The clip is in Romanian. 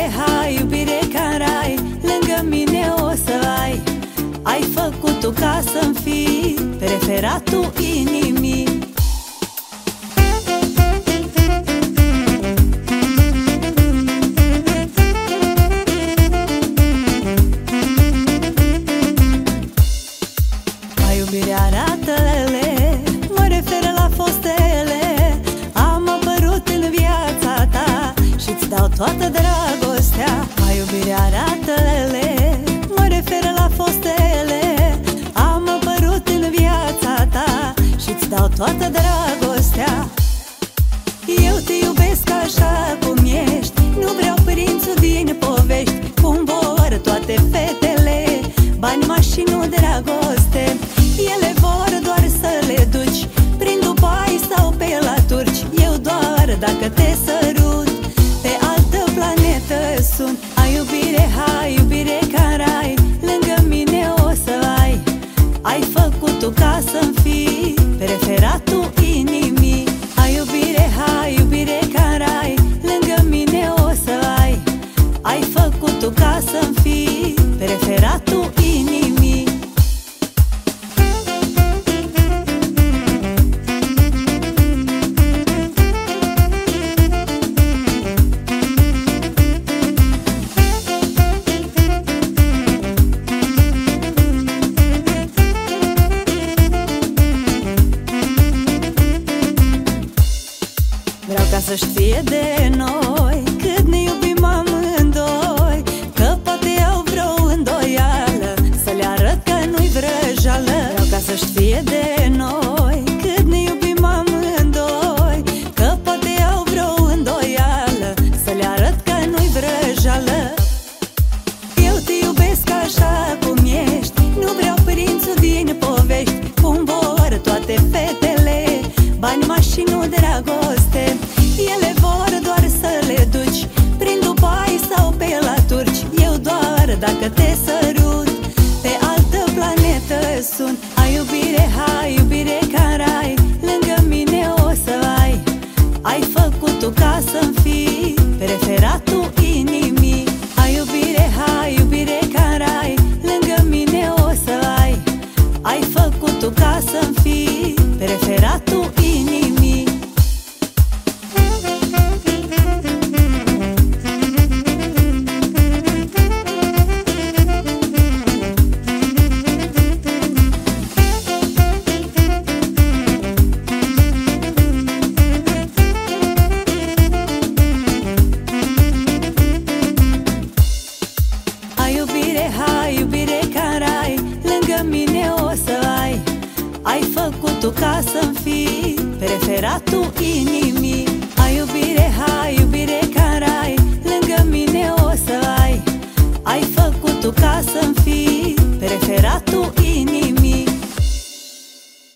hai iubire ca rai, lângă mine o să ai. Ai făcut tu ca să-mi fii preferatul inimii. Ai iubire arată-le, mă refer la fostele. Am apărut în viața ta și-ți dau toată dragostea. Ai iubire arată-le, mă refer la fostele. Am apărut în viața ta și-ți dau toată dragostea. Eu te iubesc așa cum ești, nu vreau prințul din povești. Cum vor toate fetele, bani, mașini, nu dragoste. Ele vor doar să le duci prin Dubai sau pe la turci. Eu doar dacă te sărut, pe altă planetă sunt. Ai iubire, hai iubire ca rai, lângă mine o să ai. Ai făcut tu ca să-mi fii preferatul inimii. Ai iubire, hai iubire ca rai, lângă mine o să ai. Ai făcut tu ca să-mi fii preferatul inimii. Vreau ca să știe de noi cât ne iubim amândoi, că poate au vreo îndoială, să le arăt că nu-i vrăjală. Vreau ca să știe de noi cât ne iubim amândoi, că poate au vreo îndoială, să le arăt că nu-i vrăjală. Eu te iubesc așa cum ești, nu vreau prințul din povești. Cum vor toate fetele, bani, mașini, nu dragoste. Ele vor doar să le duci prin Dubai sau pe la turci. Eu doar dacă te sărut, pe altă planetă sunt. Ai iubire, hai iubire ca rai, lângă mine o să ai. Ai făcut tu ca să-mi fii preferatul inimii. Ai iubire, hai iubire ca rai, lângă mine o să ai. Ai făcut tu ca să-mi fii preferatul inimii. Ai iubire, hai iubire ca rai, lângă mine o să ai. Ai făcut tu ca să-mi fii preferatul inimii. Ai iubire, hai iubire ca rai, lângă mine o să ai. Ai făcut tu ca să-mi fii